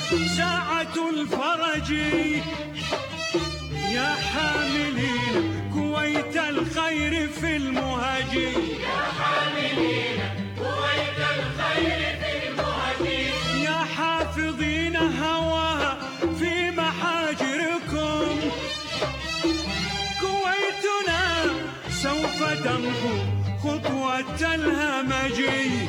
ساعة الفرج يا حاملين كويت الخير في المهج، يا حاملين كويت الخير في المهج، يا حافظين هواها في محاجركم، كويتنا سوف تمحو خطوة الهمج،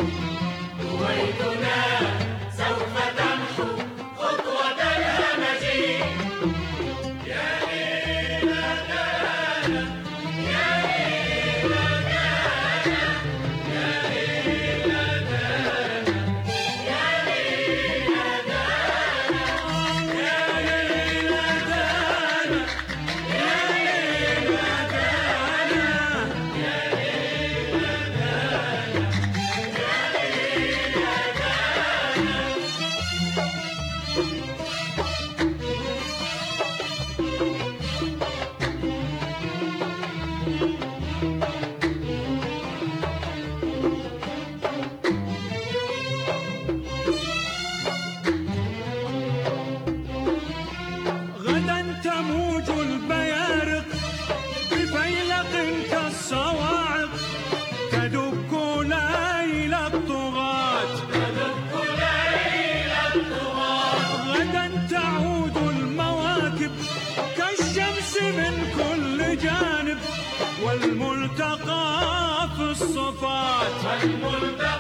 كويتنا سوف تمحو خطوة الهمج. يا ليل دانا يا ليل دانا يا ليل دانا يا ليل دانا يا ليل دانا يا ليل غدا تموج البيارق بفيلق كالصواعق، تدك ليل الطغاة، تدك ليل الطغاة، غدا تعود المواكب كالشمس من كل جانب، والملتقى في الصفات، والملتقى